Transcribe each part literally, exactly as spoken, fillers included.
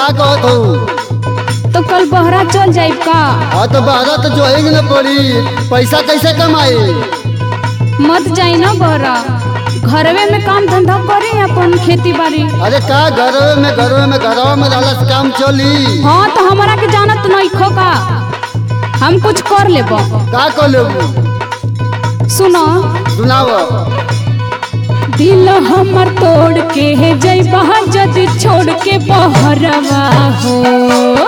कहत हो? तो कल बहरा चल जाए का? हाँ तो बहरा तो जो है न पड़ी, पैसा कैसे कमाए? मत जाई ना बहरा, घरवे में काम धंधा करे अपन खेती बाड़ी। अरे का घरवे में घरवे में घरवा में रहला से काम चली? हाँ तो हमारा के जानत नहीं खो का, हम कुछ कर लेब। का कर लेबू? सुनो सुनाव। दिल हमर तोड़ के है जइबा जदि छोड़ के बहरवा हो।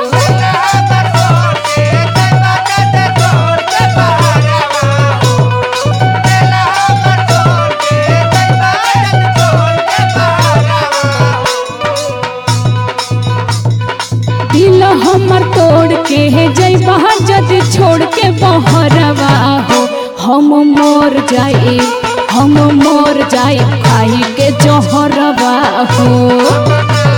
दिल हमर तोड़ के है जइबा जदि छोड़ के बहरवा हो। हम मोर जाए हम मोर जाए खाई के जहरवा हो।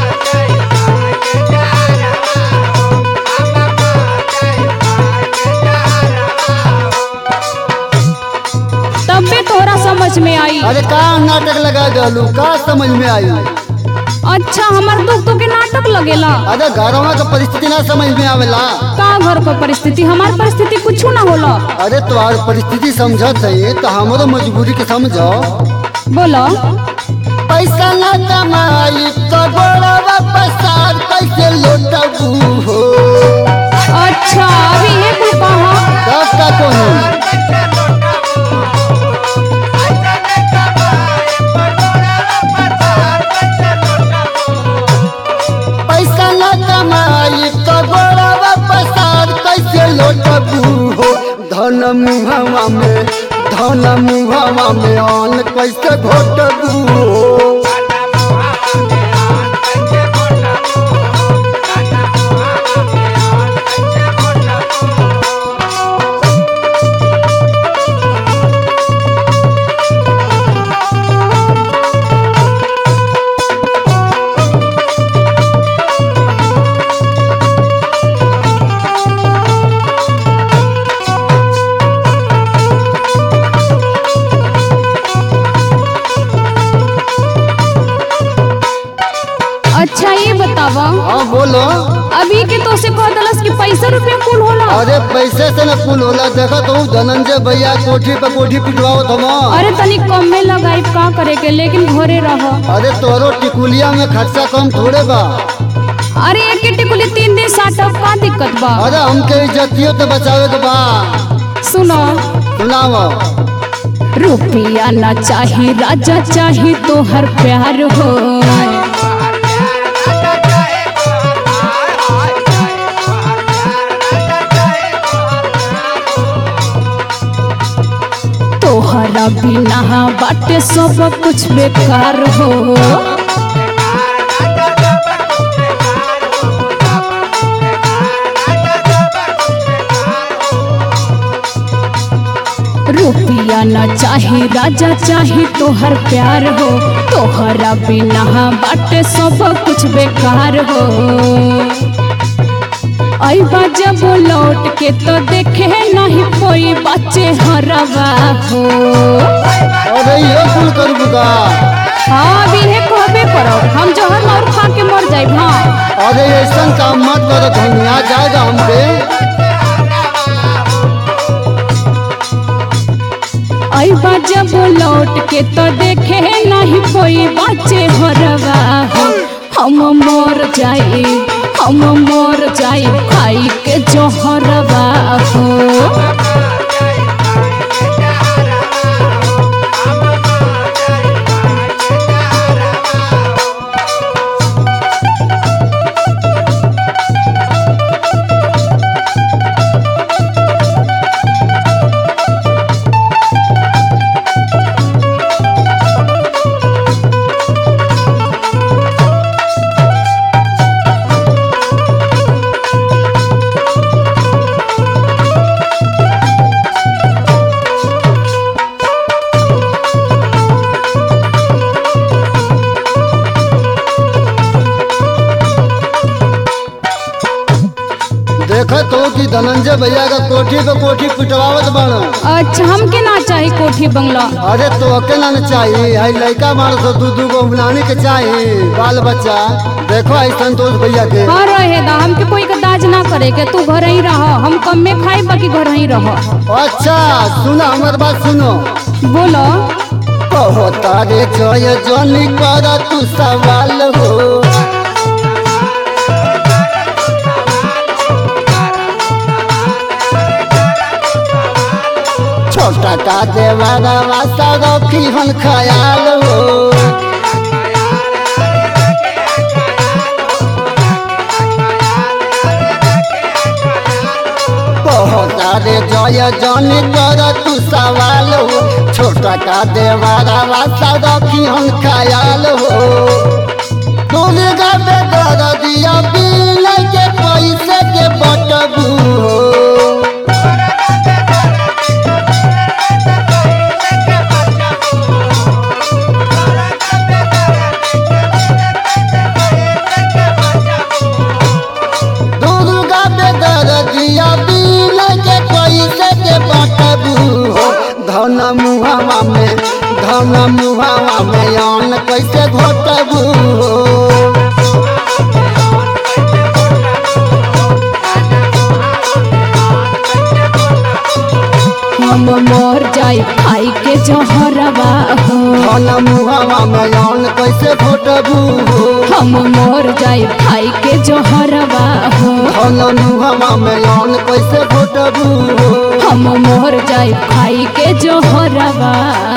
तबे तोरा समझ में आई। अरे का नाटक लगा गलू, का समझ में आई? अच्छा हमार दुख तो के नाटक लगेला। अरे घरवा का परिस्थिति ना समझ में आवेला। का घर का परिस्थिति? हमार परिस्थिति कुछ ना होला। अरे तुम्हारी परिस्थिति समझत है तो हमारो मजबूरी के समझो। बोलो। पैसा ना कमाई तो बड़ा पसार कैसे लौटबू हो? अच्छा अभी ये कुल कहा सब का कहूँ? पैसा ना कमाई तो बड़ा पसार कैसे लौटबू हो? धन मुहवा में धन मुहवा में अन्न कैसे घोटबू हो? अच्छा ये बतावा। हाँ बोलो। अभी के तो से कह दलस कि पैसा रुपया कुल होला। अरे पैसे से न कुल होला। देखा तो धनंजय भैया कोठी पे कोठी पिटवाओ थमा। अरे तनी कम में लगाई का करे के, लेकिन घरे रह। अरे तोरो टिकुलिया में खर्चा कम थोड़े बा। अरे एक टिकुली तीन दिन साटब का दिक्कत बा? अरे हमके इज्जतियो तो बचावे के बा। सुनो सुनाव। रुपया ना चाही राजा चाही तोहर प्यार हो। तोहरा बिना बाटे सब कुछ बेकार हो। रुपया न चाही राजा चाही तोहर प्यार हो। तोहरा बिना बाटे सब कुछ बेकार हो। अइबा जब लौट के तो देखे नहीं कोई बच्चे हरवा हो। अरे ये कुल करबू का? हाँ अभी है कहबे करो, हम जहर और खा के मर जाए। हाँ अरे ऐसा काम मत करो, धनिया जाएगा हमसे। अइबा जब लौट के तो देखे नहीं कोई बच्चे हरवा हो। हम मर जाए हम मर जाए खाई के जहरवा हो। तो कि धनंजय भैया का कोठी पे कोठी पिटवावत बन। अच्छा हमके ना चाही कोठी बंगला। अरे तो अकेला न चाहिए, है लड़का मार तो दू दू गो बनाने के चाहिए बाल बच्चा। देखो आई संतोष भैया के। हाँ रहे दा, हमके कोई का दाज ना करे के, तू घर ही रह, हम कम में खाई बाकी घर ही रह। अच्छा सुनो हमार बात सुनो। बोलो। कहो तारे जय जनी कर तू सवाल हो। छोटा का देवारा वासा रखी हन ख्याल हो। तारे जय जनी कर तू सवाल हो। छोटा का देवारा वासा रखी हम ख्याल हो। दुर्गा पे कर दिया बिल के पैसे के बटबू हो। दुर्गा पे कर दिया बिल के पैसे के बटबू हो। धन मुहावा में धन मुहावा में अन्न कैसे घोटबू हो। हम मर जाई खाई के जहरवा हो। धन मुहावा में अन्न कैसे घोटबू हो। हम मर जाई खाई के जहरवा हो। धन मुहावा में अन्न कैसे घोटबू हो। हम मर जाई खाई के जहरवा